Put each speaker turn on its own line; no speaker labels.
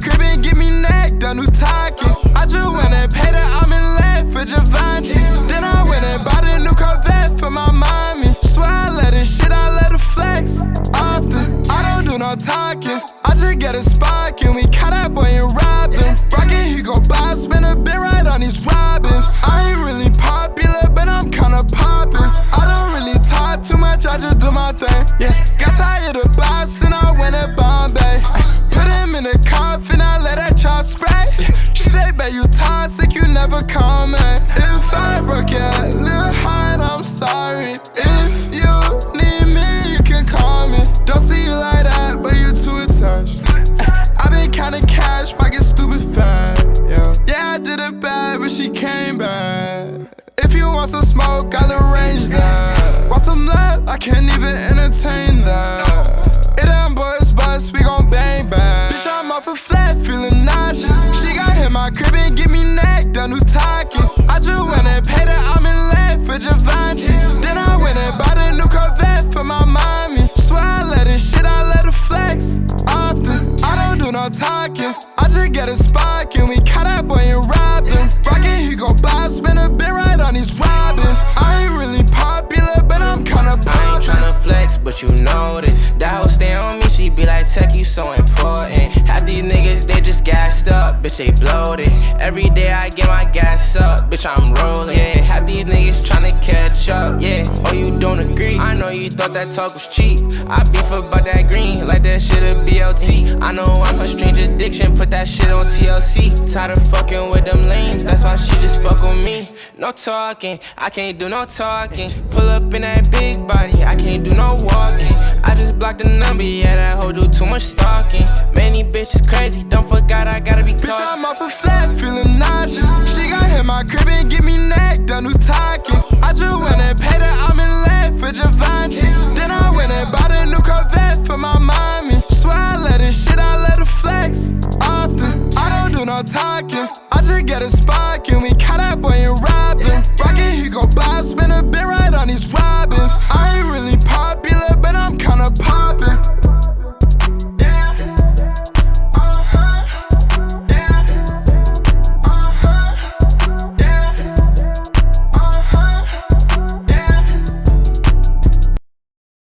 crib and get me neck, done who talking. I just went and paid her, I'm in left for Givenchy. Then I went and bought a new Corvette for my mommy. Swear I let it shit, I let her flex often. I don't do no talking, I just get a spark and we caught that boy and robbed him. Rockin' he go buy, spin a bit right on these robins. I ain't really popular, but I'm kinda poppin'. I don't really talk too much, I just do my thing. Yeah, got tired of boss and I went to Bombay. Put him in a coffin, I let that child spray. She say, babe, you toxic, you never call me. If I broke your little heart, I'm sorry. If you need me, you can call me. Don't see you like that, but you too attached. I been kinda cash, pocket stupid fat. Yeah, I did it bad, but she came back. If you want some smoke, I'll arrange that. Want some love? I can't even entertain that. It ain't boys bust, we gon' bang back. Bitch, I'm off a flat, feeling nauseous. She got hit my crib and get me neck, done who talking. I just went and paid her, I'm in left for Givenchy. Then I went and bought a new Corvette for my mommy. Swear I let it shit, I let her flex often. I don't do no talking, I just get a spark and we caught that boy and robbed him. Rockin' he go buy, spin a bit right on these robins. I ain't really popular, but I'm kinda poppin'.
I ain't tryna flex, but you know this. That hoe stay on me, she be like, Tech, you so important. Half these niggas, they just gassed up, bitch, they bloated. Every day I get my gas up, bitch, I'm rolling. Yeah, half these niggas tryna catch up, yeah. Oh, you don't agree? I know you thought that talk was cheap. I beef about that green, like that shit a BLT. I know I'm her strange addiction, put that shit on TLC. Tired of fucking with them lames, that's why she just fuck with me. No talking, I can't do no talking. Pull up in that big body, I can't do no walking. I just blocked the number, yeah, that hoe do too much stalking. Many bitches crazy,